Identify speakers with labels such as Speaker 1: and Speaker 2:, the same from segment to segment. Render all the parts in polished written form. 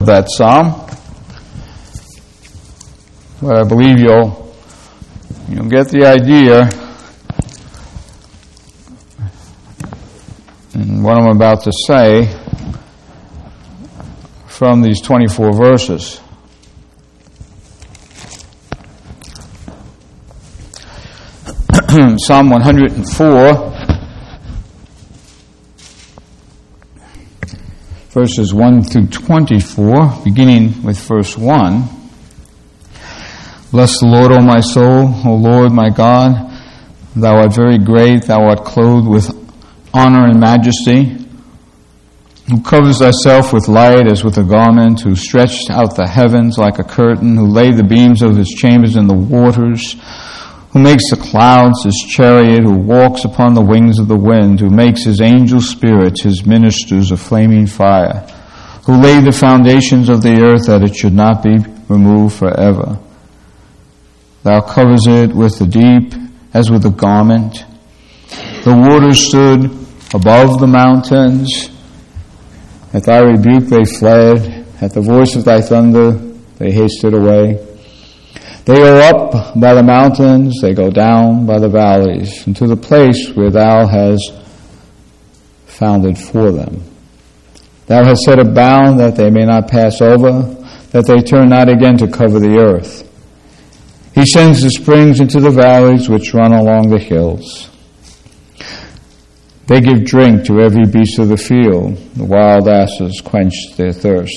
Speaker 1: that psalm, but I believe you'll get the idea in what I'm about to say from these 24 verses. Psalm 104, verses 1 through 24, beginning with verse 1. Bless the Lord, O my soul, O Lord my God. Thou art very great, thou art clothed with honor and majesty, who covers thyself with light as with a garment, who stretched out the heavens like a curtain, who laid the beams of his chambers in the waters, who makes the clouds his chariot, who walks upon the wings of the wind, who makes his angel spirits his ministers of flaming fire, who laid the foundations of the earth that it should not be removed forever. Thou covers it with the deep as with a garment. The waters stood above the mountains. At thy rebuke they fled. At the voice of thy thunder they hasted away. They go up by the mountains, they go down by the valleys, into the place where thou hast founded for them. Thou hast set a bound that they may not pass over, that they turn not again to cover the earth. He sends the springs into the valleys which run along the hills. They give drink to every beast of the field. The wild asses quench their thirst.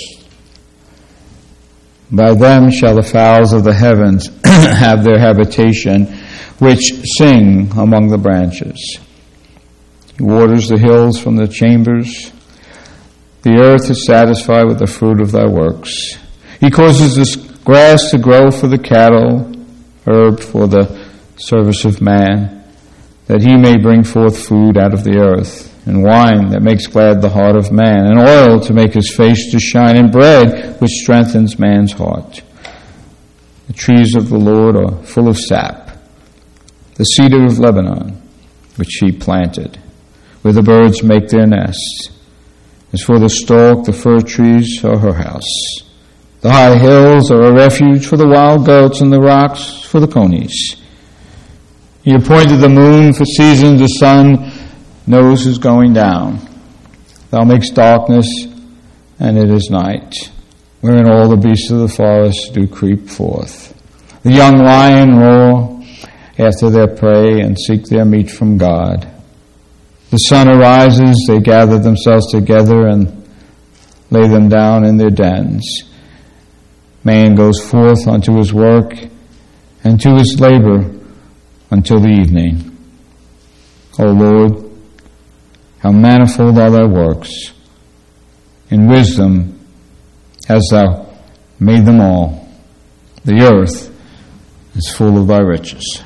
Speaker 1: By them shall the fowls of the heavens have their habitation, which sing among the branches. He waters the hills from the chambers. The earth is satisfied with the fruit of thy works. He causes the grass to grow for the cattle, herb for the service of man, that he may bring forth food out of the earth, and wine that makes glad the heart of man, and oil to make his face to shine, and bread which strengthens man's heart. The trees of the Lord are full of sap, the cedar of Lebanon, which he planted, where the birds make their nests. As for the stalk, the fir trees are her house. The high hills are a refuge for the wild goats, and the rocks for the conies. He appointed the moon for seasons, the sun knows his going down. Thou makest darkness, and it is night, wherein all the beasts of the forest do creep forth. The young lion roar after their prey, and seek their meat from God. The sun arises, they gather themselves together, and lay them down in their dens. Man goes forth unto his work, and to his labor until the evening. O Lord, how manifold are thy works. In wisdom hast thou made them all. The earth is full of thy riches.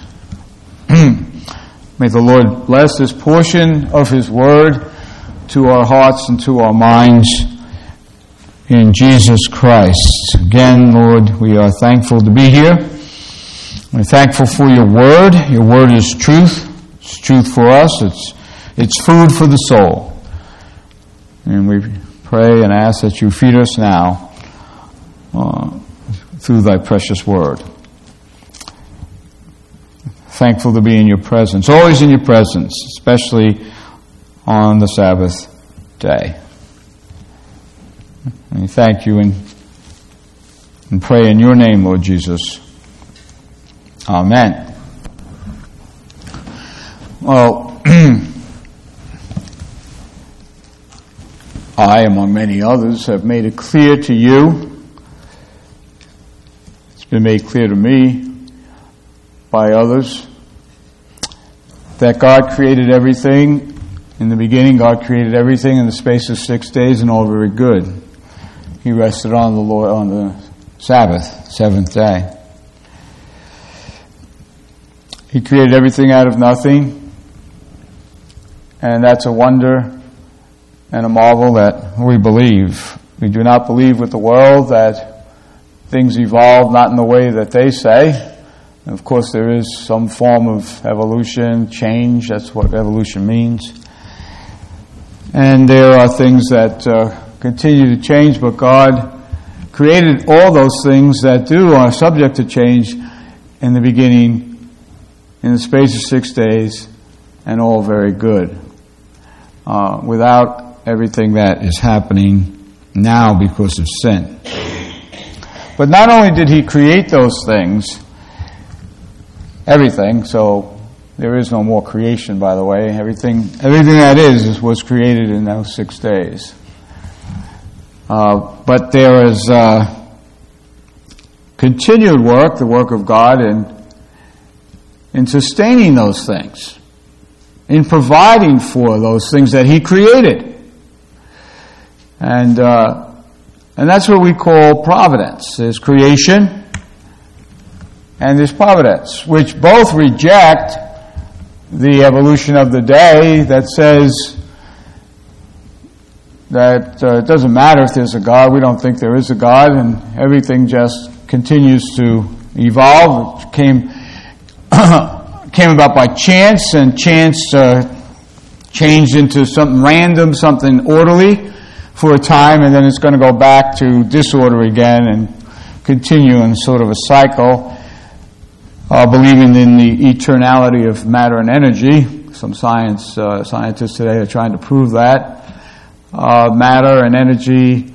Speaker 1: May the Lord bless this portion of his word to our hearts and to our minds in Jesus Christ. Again, Lord, we are thankful to be here. We're thankful for your word. Your word is truth. It's truth for us. It's food for the soul. And we pray and ask that you feed us now through thy precious word. Thankful to be in your presence, always in your presence, especially on the Sabbath day. And we thank you and pray in your name, Lord Jesus. Amen. Well, I, among many others, have made it clear to you, it's been made clear to me by others, that God created everything. In the beginning, God created everything in the space of 6 days, and all very good. He rested on the Sabbath, seventh day. He created everything out of nothing, and that's a wonder and a marvel that we believe. We do not believe with the world that things evolve not in the way that they say. And of course, there is some form of evolution, change. That's what evolution means. And there are things that continue to change, but God created all those things that are subject to change in the beginning, in the space of 6 days, and all very good. Without everything that is happening now because of sin. But not only did he create those things, everything, so there is no more creation, by the way. Everything that is was created in those 6 days. But there is continued work, the work of God, in sustaining those things, in providing for those things that he created. And that's what we call providence. There's creation and there's providence, which both reject the evolution of the day that says that it doesn't matter if there's a God. We don't think there is a God, and everything just continues to evolve. It came about by chance, and chance changed into something random, something orderly for a time, and then it's going to go back to disorder again and continue in sort of a cycle. Believing in the eternality of matter and energy. Some scientists today are trying to prove that. Matter and energy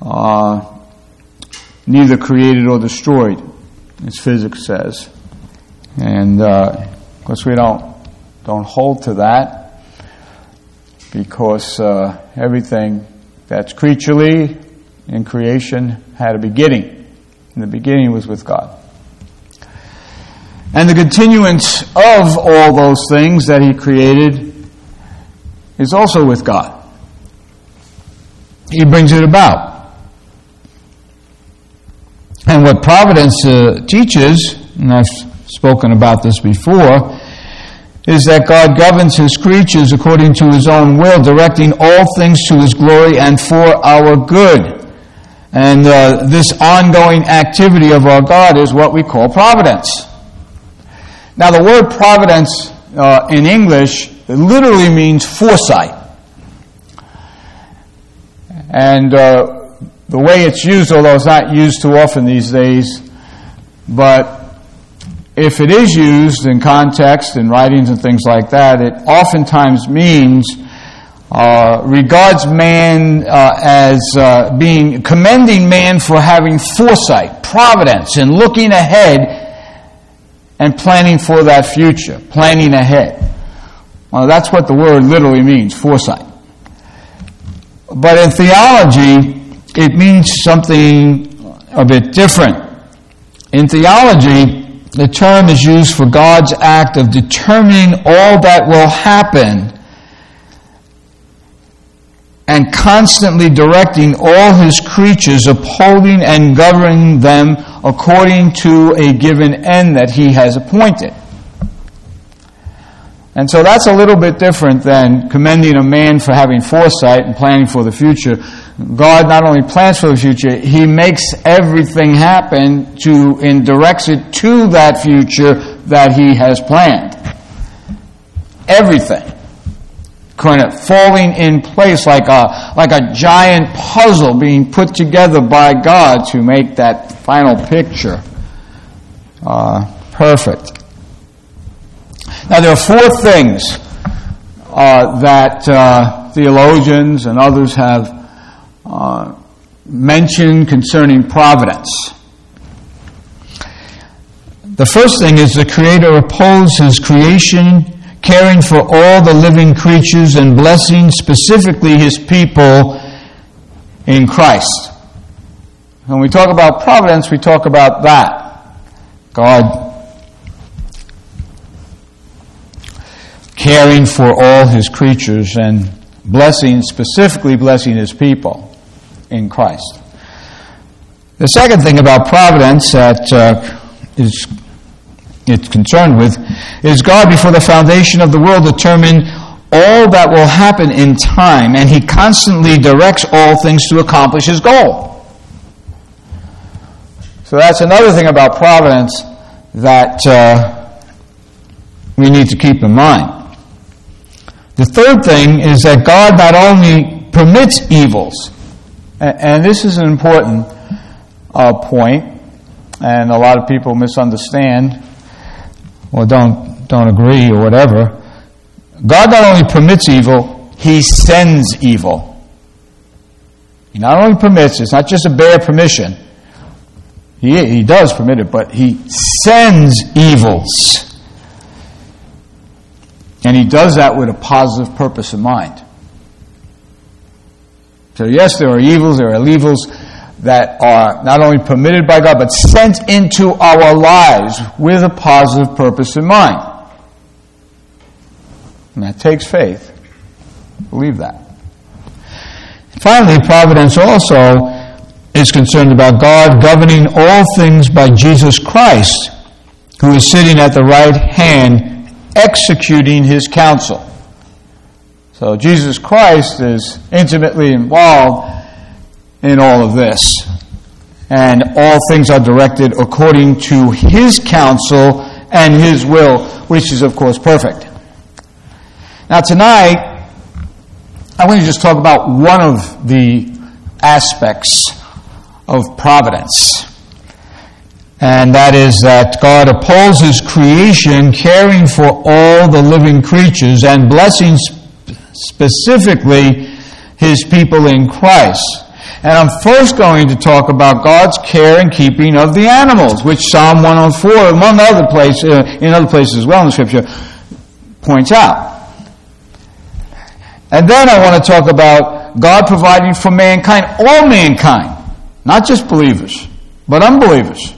Speaker 1: neither created or destroyed, as physics says. And of course we don't hold to that, because everything that's creaturely in creation had a beginning. And the beginning was with God. And the continuance of all those things that he created is also with God. He brings it about. And what providence teaches, and I've spoken about this before, is that God governs his creatures according to his own will, directing all things to his glory and for our good. And this ongoing activity of our God is what we call providence. Now, the word providence in English literally means foresight. And the way it's used, although it's not used too often these days, but if it is used in context, in writings and things like that, it oftentimes means regards man as commending man for having foresight, providence, and looking ahead and planning for that future, planning ahead. Well, that's what the word literally means, foresight. But in theology, it means something a bit different. In theology, the term is used for God's act of determining all that will happen and constantly directing all his creatures, upholding and governing them according to a given end that he has appointed. And so that's a little bit different than commending a man for having foresight and planning for the future. God not only plans for the future, he makes everything happen and directs it to that future that he has planned. Everything kind of falling in place like a giant puzzle being put together by God to make that final picture perfect. Now, there are four things that theologians and others have mentioned concerning providence. The first thing is the Creator upholds his creation, caring for all the living creatures and blessing specifically his people in Christ. When we talk about providence, we talk about that. God caring for all his creatures and specifically blessing his people in Christ. The second thing about providence that it's concerned with is God before the foundation of the world determined all that will happen in time, and he constantly directs all things to accomplish his goal. So that's another thing about providence that we need to keep in mind. The third thing is that God not only permits evils, and this is important, point, and a lot of people misunderstand or don't agree or whatever. God not only permits evil, He sends evil. He not only permits, it's not just a bare permission. He does permit it, but He sends evils. And He does that with a positive purpose in mind. So yes, there are evils that are not only permitted by God, but sent into our lives with a positive purpose in mind. And that takes faith. Believe that. Finally, providence also is concerned about God governing all things by Jesus Christ, who is sitting at the right hand, executing His counsel. So Jesus Christ is intimately involved in all of this. And all things are directed according to His counsel and His will, which is, of course, perfect. Now, tonight, I want to just talk about one of the aspects of providence. And that is that God upholds His creation, caring for all the living creatures and blessing specifically His people in Christ. And I'm first going to talk about God's care and keeping of the animals, which Psalm 104, among other places, in other places as well in the Scripture, points out. And then I want to talk about God providing for mankind, all mankind, not just believers, but unbelievers.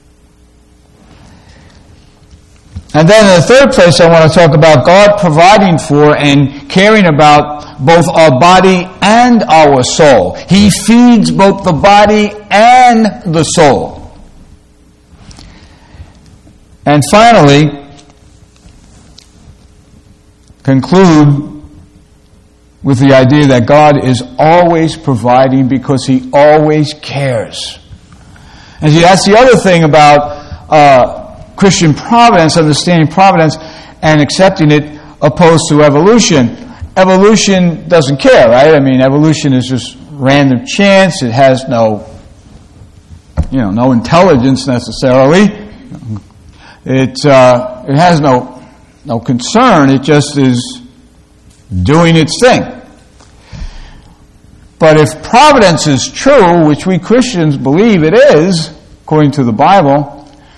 Speaker 1: And then in the third place, I want to talk about God providing for and caring about both our body and our soul. He feeds both the body and the soul. And finally, conclude with the idea that God is always providing because He always cares. And see, that's the other thing about Christian providence, understanding providence and accepting it, opposed to evolution. Evolution doesn't care, right? I mean, evolution is just random chance. It has no intelligence necessarily. It has no concern. It just is doing its thing. But if providence is true, which we Christians believe it is, according to the Bible,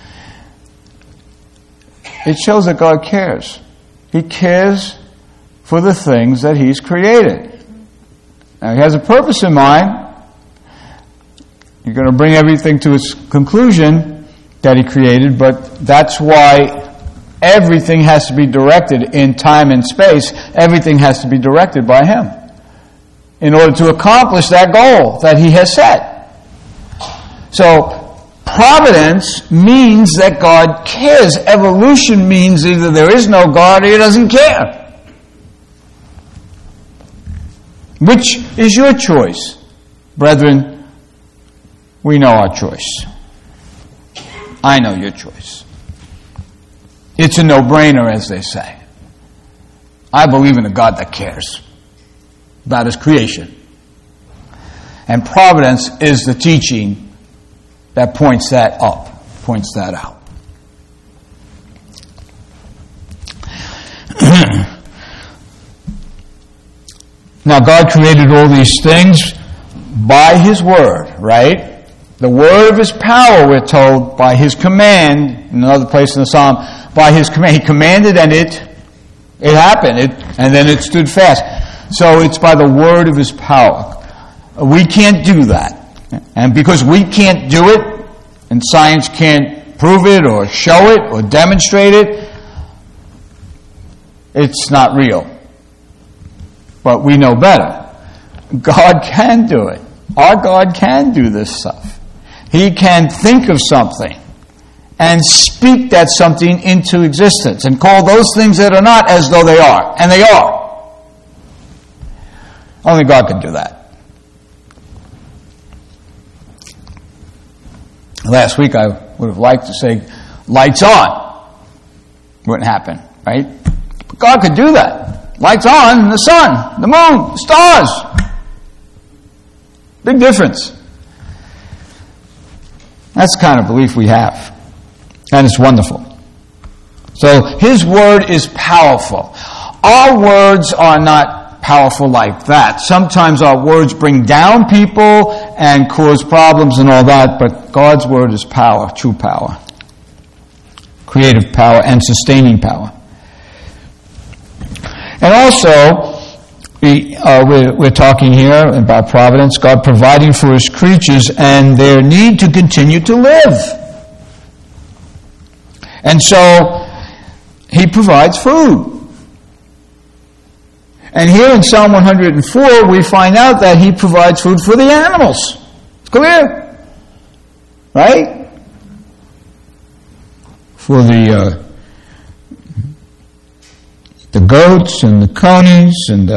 Speaker 1: it shows that God cares. He cares for the things that He's created. Now, He has a purpose in mind. You're going to bring everything to its conclusion that He created, but that's why everything has to be directed in time and space. Everything has to be directed by Him in order to accomplish that goal that He has set. So, providence means that God cares. Evolution means either there is no God or He doesn't care. Which is your choice? Brethren, we know our choice. I know your choice. It's a no-brainer, as they say. I believe in a God that cares about His creation. And providence is the teaching that points that out. Now, God created all these things by His Word, right? The word of His power, we're told, by His command, in another place in the Psalm, by His command. He commanded and it happened, and then it stood fast. So it's by the word of His power. We can't do that. And because we can't do it, and science can't prove it or show it or demonstrate it, it's not real. But we know better. God can do it. Our God can do this stuff. He can think of something and speak that something into existence and call those things that are not as though they are. And they are. Only God can do that. Last week I would have liked to say, lights on. Wouldn't happen, right? But God could do that. Lights on, the sun, the moon, the stars. Big difference. That's the kind of belief we have. And it's wonderful. So His Word is powerful. Our words are not powerful like that. Sometimes our words bring down people and cause problems and all that, but God's Word is power, true power. Creative power and sustaining power. And also, we're talking here about providence, God providing for His creatures and their need to continue to live. And so, He provides food. And here in Psalm 104, we find out that He provides food for the animals. It's clear. Right? For the goats and the conies and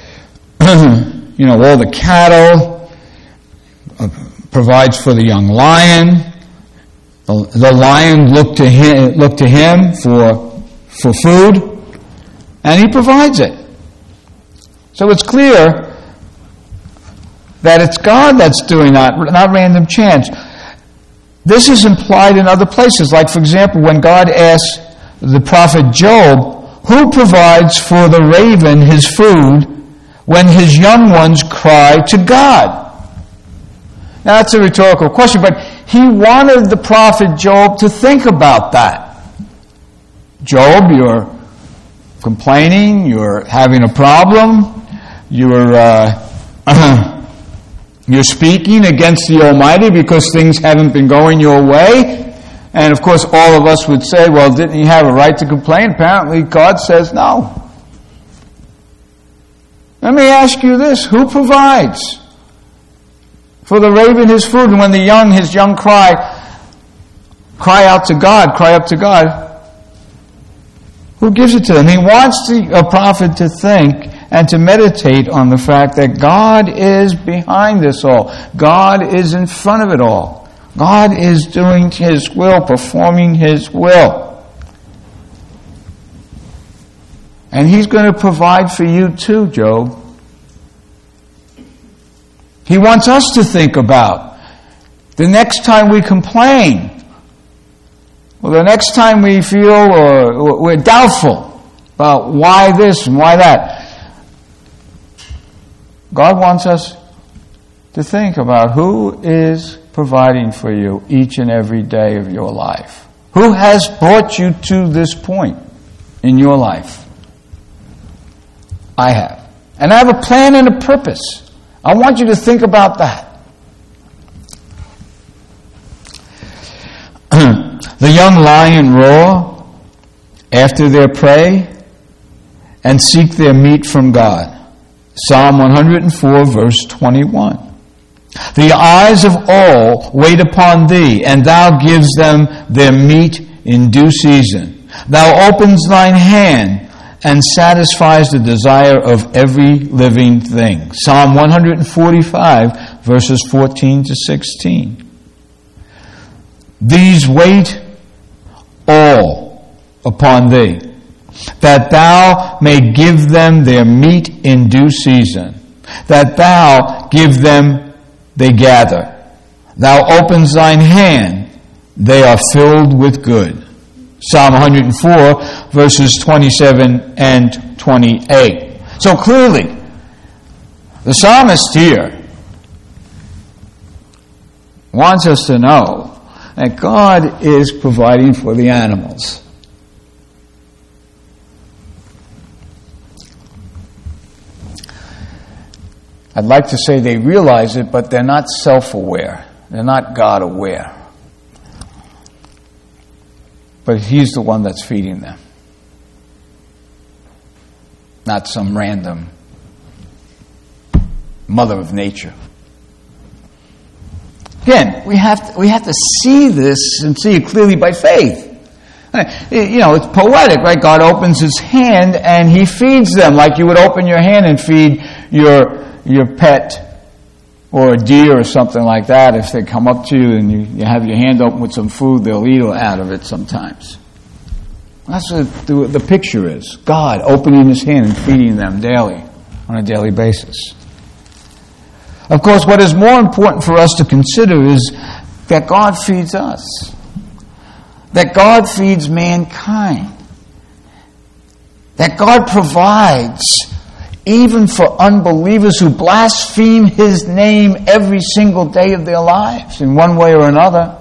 Speaker 1: all the cattle. Provides for the young lion. The lion looked to him for food, and He provides it. So it's clear that it's God that's doing that, not random chance. This is implied in other places. Like, for example, when God asked the prophet Job, who provides for the raven his food when his young ones cry to God? Now, that's a rhetorical question, but he wanted the prophet Job to think about that. Job, you're complaining, you're having a problem, you're speaking against the Almighty because things haven't been going your way. And of course, all of us would say, well, didn't he have a right to complain? Apparently, God says no. Let me ask you this. Who provides for the raven his food? And when his young cry out to God, cry up to God, who gives it to them? He wants a prophet to think and to meditate on the fact that God is behind this all. God is in front of it all. God is doing His will, performing His will. And He's going to provide for you too, Job. He wants us to think about the next time we complain, or the next time we feel or we're doubtful about why this and why that. God wants us to think about who is providing for you each and every day of your life. Who has brought you to this point in your life? I have. And I have a plan and a purpose. I want you to think about that. The young lion roar after their prey and seek their meat from God. Psalm 104, verse 21. The eyes of all wait upon Thee, and Thou gives them their meat in due season. Thou opens Thine hand and satisfies the desire of every living thing. Psalm 145, verses 14 to 16. These wait all upon Thee, that Thou may give them their meat in due season, that Thou give them they gather. Thou opens Thine hand, they are filled with good. Psalm 104, verses 27 and 28. So clearly, the psalmist here wants us to know that God is providing for the animals. I'd like to say they realize it, but they're not self-aware. They're not God-aware. But He's the one that's feeding them. Not some random mother of nature. Again, we have to see this and see it clearly by faith. It's poetic, right? God opens His hand and He feeds them like you would open your hand and feed your pet or a deer or something like that. If they come up to you and you have your hand open with some food, they'll eat out of it sometimes. That's what the picture is. God opening His hand and feeding them daily, on a daily basis. Of course, what is more important for us to consider is that God feeds us, that God feeds mankind, that God provides even for unbelievers who blaspheme His name every single day of their lives in one way or another.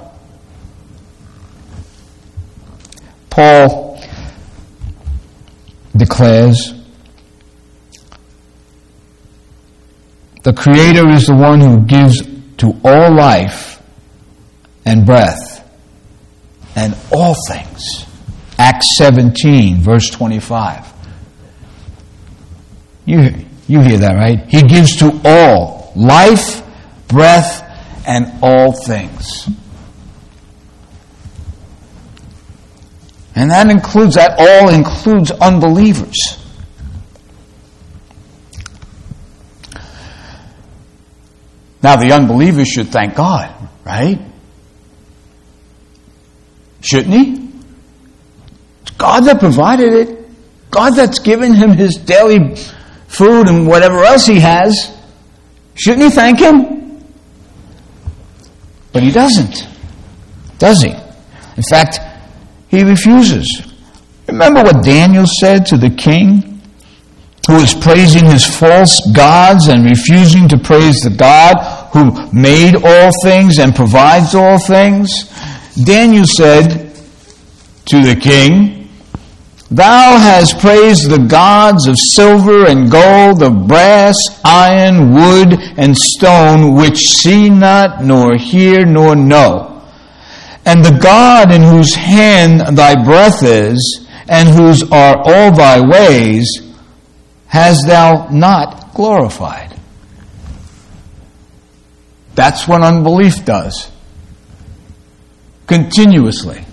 Speaker 1: Paul declares, the Creator is the one who gives to all life and breath and all things. Acts 17, verse 25. You hear that, right? He gives to all life, breath, and all things. And that all includes unbelievers. Now, the unbeliever should thank God, right? Shouldn't he? It's God that provided it. God that's given him his daily food and whatever else he has. Shouldn't he thank him? But he doesn't. Does he? In fact, he refuses. Remember what Daniel said to the king who was praising his false gods and refusing to praise the God who made all things and provides all things? Daniel said to the king, "Thou hast praised the gods of silver and gold, of brass, iron, wood, and stone, which see not, nor hear, nor know. And the God in whose hand thy breath is, and whose are all thy ways, hast thou not glorified." That's what unbelief does. Continuously.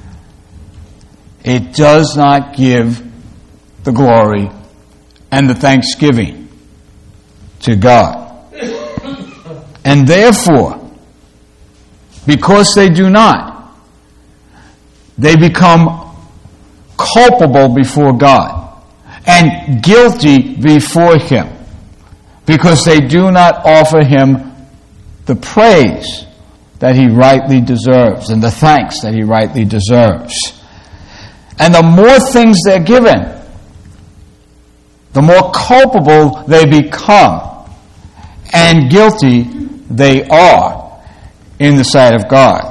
Speaker 1: It does not give the glory and the thanksgiving to God. And therefore, because they do not, they become culpable before God and guilty before Him, because they do not offer Him the praise that He rightly deserves and the thanks that He rightly deserves. And the more things they're given, the more culpable they become and guilty they are in the sight of God.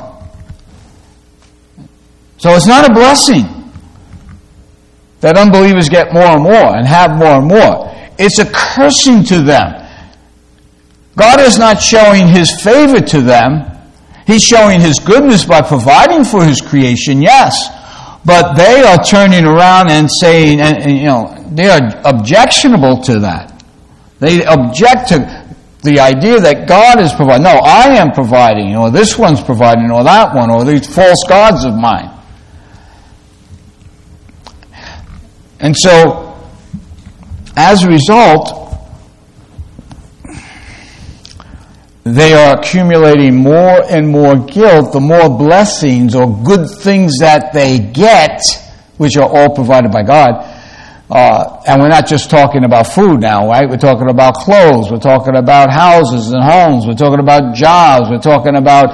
Speaker 1: So it's not a blessing that unbelievers get more and more and have more and more. It's a cursing to them. God is not showing His favor to them. He's showing His goodness by providing for His creation, yes. But they are turning around and saying, and they are objectionable to that. They object to the idea that God is providing. No, I am providing, or this one's providing, or that one, or these false gods of mine. And so, as a result, they are accumulating more and more guilt, the more blessings or good things that they get, which are all provided by God. And we're not just talking about food now, right? We're talking about clothes. We're talking about houses and homes. We're talking about jobs. We're talking about,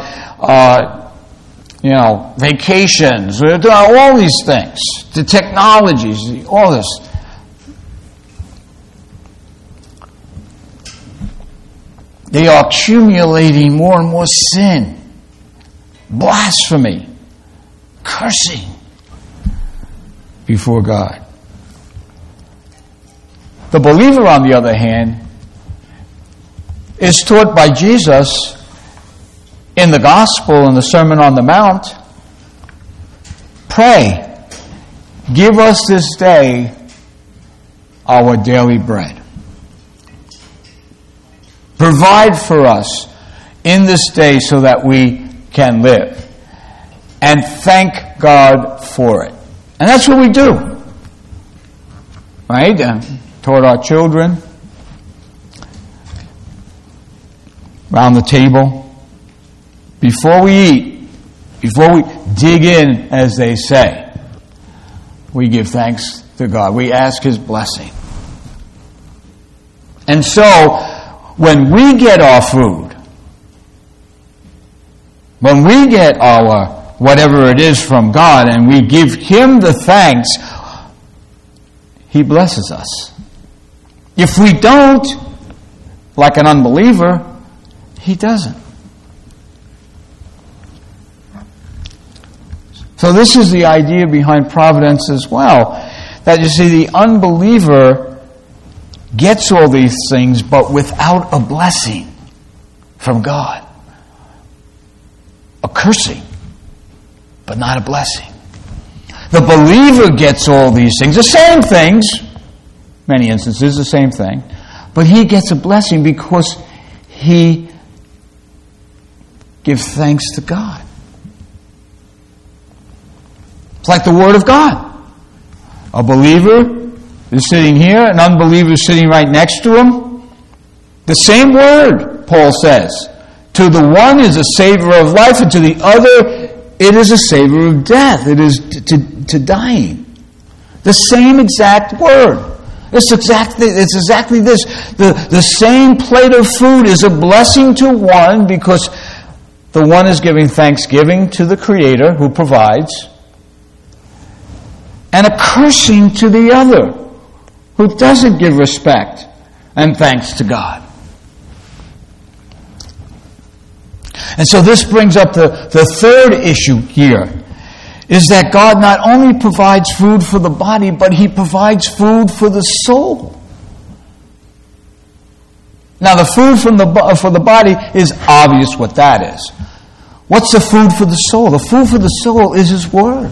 Speaker 1: vacations. We're doing all these things. The technologies, all this. They are accumulating more and more sin, blasphemy, cursing before God. The believer, on the other hand, is taught by Jesus in the gospel and the Sermon on the Mount, pray, give us this day our daily bread. Provide for us in this day so that we can live. And thank God for it. And that's what we do. Right? Toward our children. Around the table. Before we eat. Before we dig in, as they say. We give thanks to God. We ask His blessing. And so, when we get our food, When we get our whatever it is from God and we give Him the thanks, He blesses us. If we don't, like an unbeliever, He doesn't. So this is the idea behind providence as well. That you see, the unbeliever gets all these things, but without a blessing from God. A cursing, but not a blessing. The believer gets all these things, the same things, many instances, the same thing, but he gets a blessing because he gives thanks to God. It's like the Word of God. A believer is sitting here, an unbeliever is sitting right next to him. The same Word, Paul says. To the one is a savor of life, and to the other it is a savor of death. It is to dying. The same exact Word. It's exactly this. The same plate of food is a blessing to one because the one is giving thanksgiving to the Creator who provides, and a cursing to the other who doesn't give respect and thanks to God. And so this brings up the third issue here, is that God not only provides food for the body, but He provides food for the soul. Now the food for the body is obvious what that is. What's the food for the soul? The food for the soul is His Word.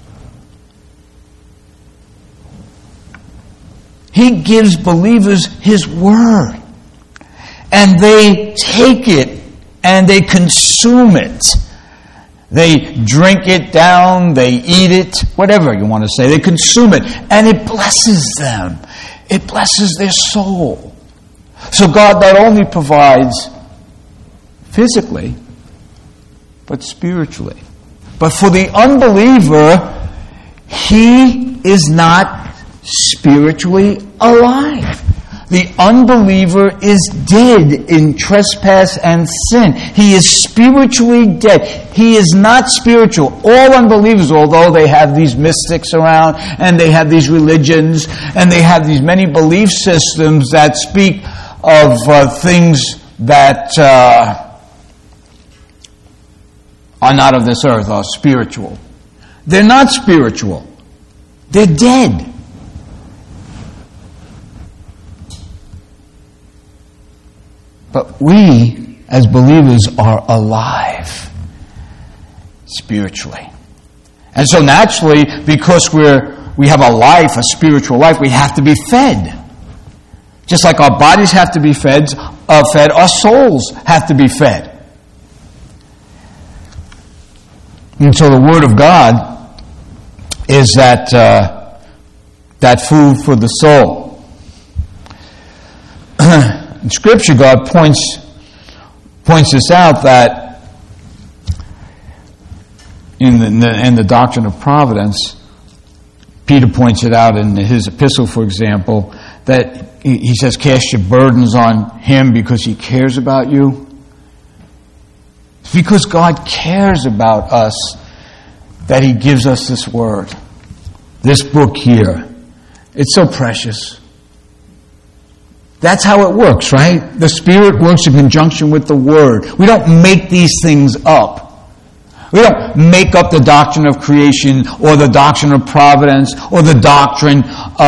Speaker 1: He gives believers His Word. And they take it and they consume it. They drink it down, they eat it, whatever you want to say. They consume it, and it blesses them. It blesses their soul. So God not only provides physically, but spiritually. But for the unbeliever, he is not spiritually alive. The unbeliever is dead in trespass and sin. He is spiritually dead. He is not spiritual. All unbelievers, although they have these mystics around, and they have these religions, and they have these many belief systems that speak of things that are not of this earth, are spiritual. They're not spiritual. They're dead. But we, as believers, are alive spiritually. And so naturally, because we have a life, a spiritual life, we have to be fed. Just like our bodies have to be fed, our souls have to be fed. And so the Word of God is that food for the soul. In Scripture, God points this out, that in the doctrine of providence, Peter points it out in his epistle, for example, that he says, cast your burdens on Him because He cares about you. It's because God cares about us that He gives us this Word, this book here. It's so precious. That's how it works, right? The Spirit works in conjunction with the Word. We don't make these things up. We don't make up the doctrine of creation or the doctrine of providence or the doctrine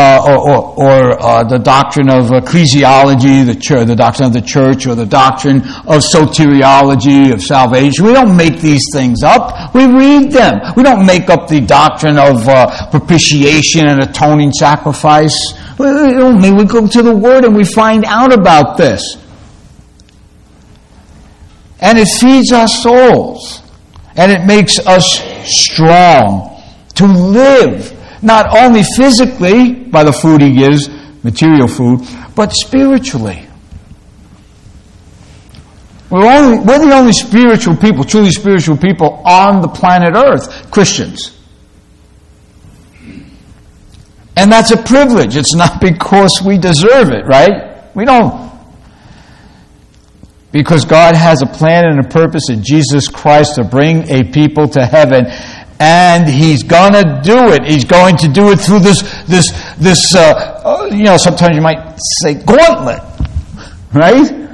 Speaker 1: the doctrine of ecclesiology, the doctrine of the church, or the doctrine of soteriology, of salvation. We don't make these things up. We read them. We don't make up the doctrine of propitiation and atoning sacrifice. We go to the Word and we find out about this. And it feeds our souls. And it makes us strong to live, not only physically by the food He gives, material food, but spiritually. We're the only spiritual people, truly spiritual people on the planet Earth, Christians. And that's a privilege. It's not because we deserve it, right? We don't. Because God has a plan and a purpose in Jesus Christ to bring a people to heaven. And He's gonna do it. He's going to do it through this, sometimes you might say gauntlet. Right?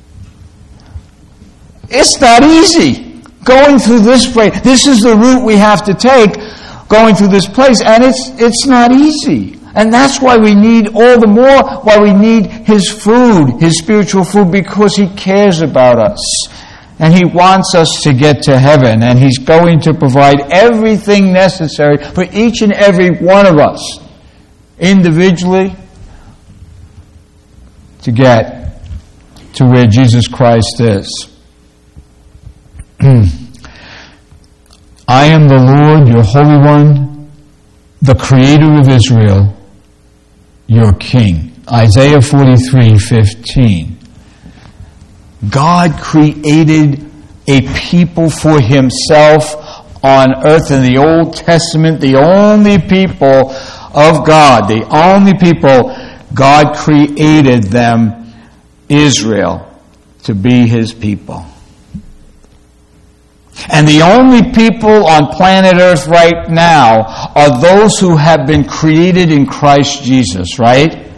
Speaker 1: It's not easy. Going through this place. This is the route we have to take, going through this place. And it's not easy. And that's why we need, all the more, why we need His food, His spiritual food, because He cares about us. And He wants us to get to heaven. And He's going to provide everything necessary for each and every one of us, individually, to get to where Jesus Christ is. I am the Lord, your Holy One, the Creator of Israel, your King. Isaiah 43:15. God created a people for Himself on earth in the Old Testament. The only people of God, the only people God created them, Israel, to be His people. And the only people on planet Earth right now are those who have been created in Christ Jesus, right?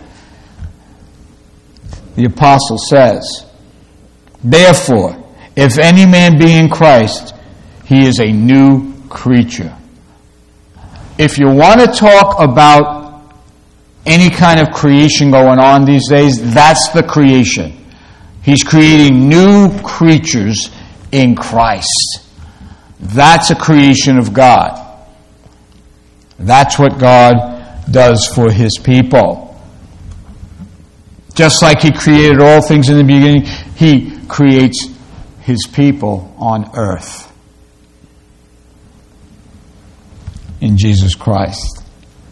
Speaker 1: The apostle says, therefore, if any man be in Christ, he is a new creature. If you want to talk about any kind of creation going on these days, that's the creation. He's creating new creatures in Christ. That's a creation of God. That's what God does for His people. Just like He created all things in the beginning, He creates His people on earth in Jesus Christ.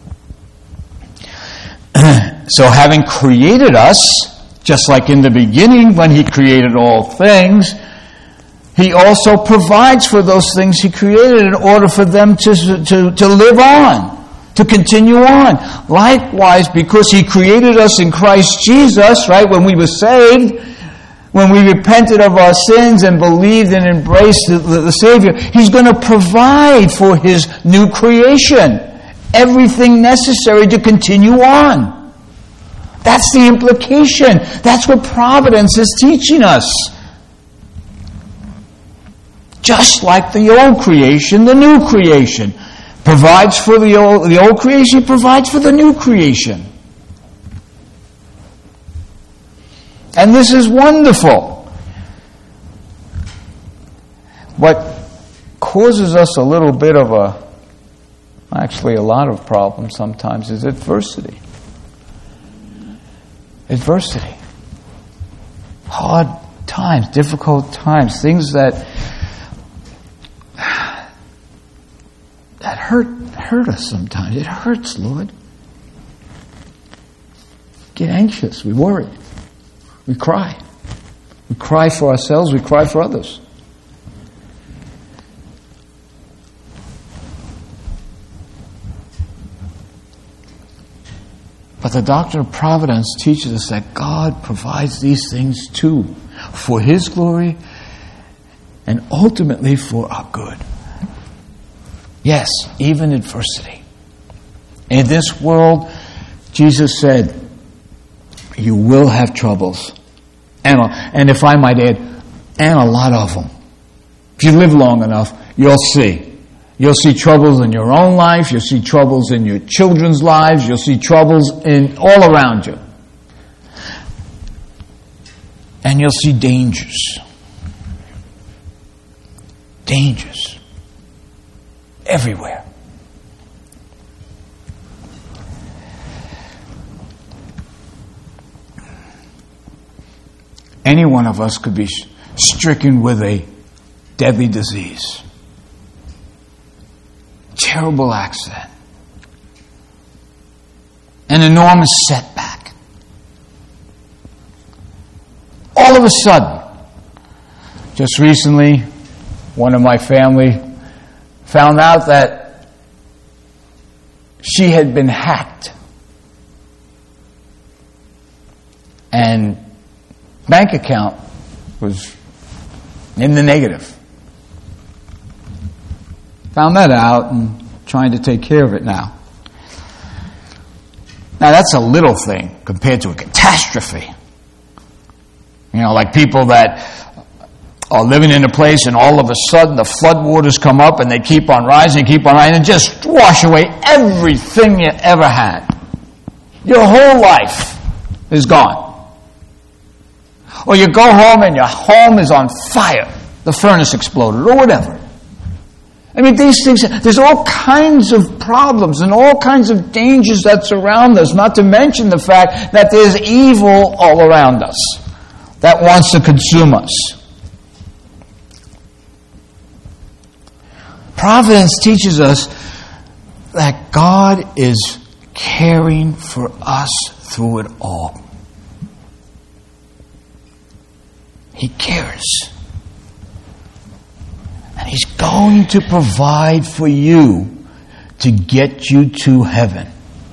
Speaker 1: So having created us, just like in the beginning when He created all things, He also provides for those things He created in order for them to live on, to continue on. Likewise, because He created us in Christ Jesus, right, when we were saved, when we repented of our sins and believed and embraced the Savior, He's going to provide for His new creation everything necessary to continue on. That's the implication. That's what Providence is teaching us. Just like the old creation, the new creation provides for the old creation, provides for the new creation. And this is wonderful. What causes us a little bit of actually a lot of problems sometimes, is adversity. Adversity. Hard times, difficult times, things that hurt us sometimes. It hurts, Lord. Get anxious. We worry. We cry. We cry for ourselves. We cry for others. But the doctrine of providence teaches us that God provides these things too, for His glory and ultimately for our good. Yes, even adversity. In this world, Jesus said, you will have troubles. And if I might add, and a lot of them. If you live long enough, you'll see. You'll see troubles in your own life. You'll see troubles in your children's lives. You'll see troubles in all around you. And you'll see dangers. Dangers. Everywhere. Any one of us could be stricken with a deadly disease. Terrible accident. An enormous setback. All of a sudden, just recently, one of my family found out that she had been hacked. And bank account was in the negative. Found that out and trying to take care of it now. Now that's a little thing compared to a catastrophe. You know, like people that are living in a place and all of a sudden the floodwaters come up and they keep on rising and just wash away everything you ever had. Your whole life is gone. Or you go home and your home is on fire. The furnace exploded or whatever. I mean, these things, there's all kinds of problems and all kinds of dangers that surround us, not to mention the fact that there's evil all around us that wants to consume us. Providence teaches us that God is caring for us through it all. He cares. And He's going to provide for you to get you to heaven.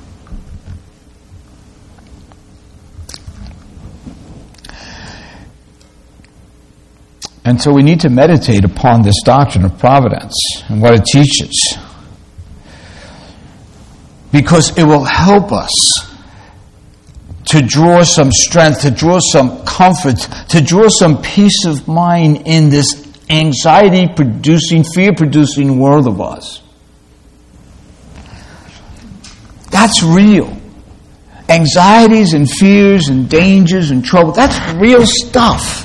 Speaker 1: And so we need to meditate upon this doctrine of providence and what it teaches. Because it will help us to draw some strength, to draw some comfort, to draw some peace of mind in this anxiety-producing, fear-producing world of ours. That's real. Anxieties and fears and dangers and trouble, that's real stuff.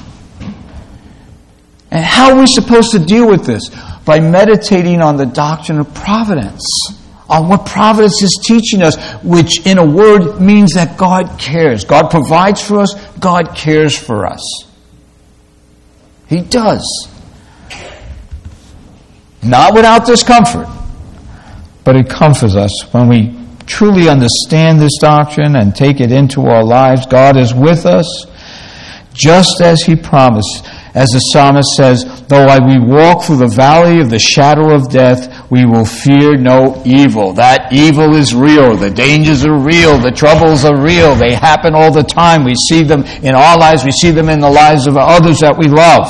Speaker 1: And how are we supposed to deal with this? By meditating on the doctrine of providence, on what providence is teaching us, which in a word means that God cares. God provides for us, God cares for us. He does. Not without discomfort, but it comforts us when we truly understand this doctrine and take it into our lives. God is with us, just as He promised. As the psalmist says, though we walk through the valley of the shadow of death, we will fear no evil. That evil is real. The dangers are real. The troubles are real. They happen all the time. We see them in our lives. We see them in the lives of others that we love.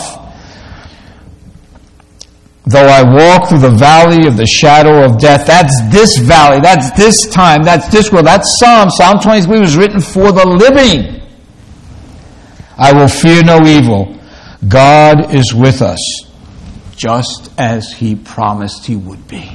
Speaker 1: Though I walk through the valley of the shadow of death, that's this valley, that's this time, that's this world, that's Psalm 23 was written for the living. I will fear no evil. God is with us, just as He promised He would be.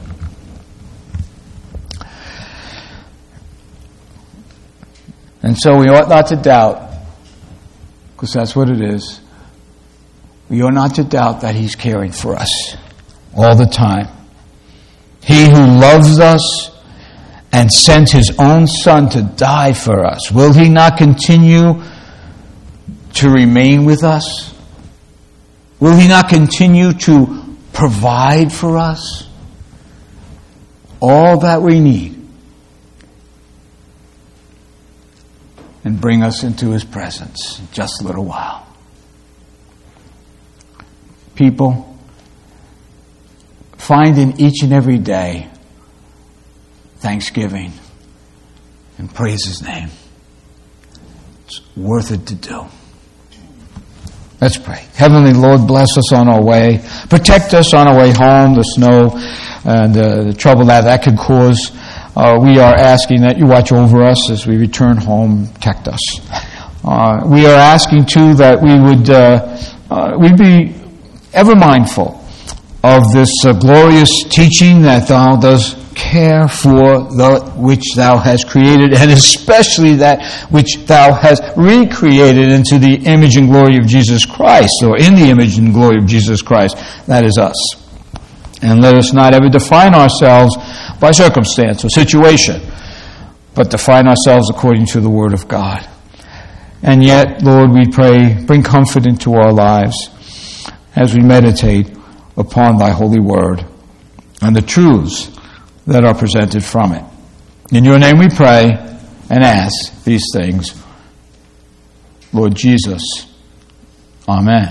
Speaker 1: And so we ought not to doubt, because that's what it is. We ought not to doubt that He's caring for us all the time. He who loves us and sent His own Son to die for us, will He not continue to remain with us? Will He not continue to provide for us all that we need and bring us into His presence in just a little while? People, find in each and every day thanksgiving and praise His name. It's worth it to do. Let's pray. Heavenly Lord, bless us on our way. Protect us on our way home, the snow and the trouble that could cause. We are asking that you watch over us as we return home. Protect us. We are asking, too, that we'd be ever mindful of this glorious teaching that Thou dost care for that which Thou hast created, and especially that which Thou hast recreated into the image and glory of Jesus Christ, or in the image and glory of Jesus Christ. That is us. And let us not ever define ourselves by circumstance or situation, but define ourselves according to the Word of God. And yet, Lord, we pray, bring comfort into our lives as we meditate upon Thy holy Word and the truths that are presented from it. In Your name we pray and ask these things, Lord Jesus. Amen.